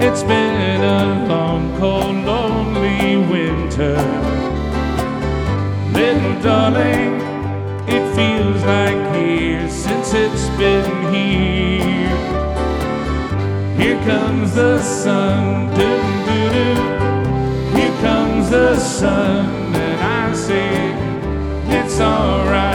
It's been a long, cold, lonely winter. Little darling, it feels like years since it's been here. Here comes the sun, doo-doo-doo. Here comes the sun, and I say it's alright.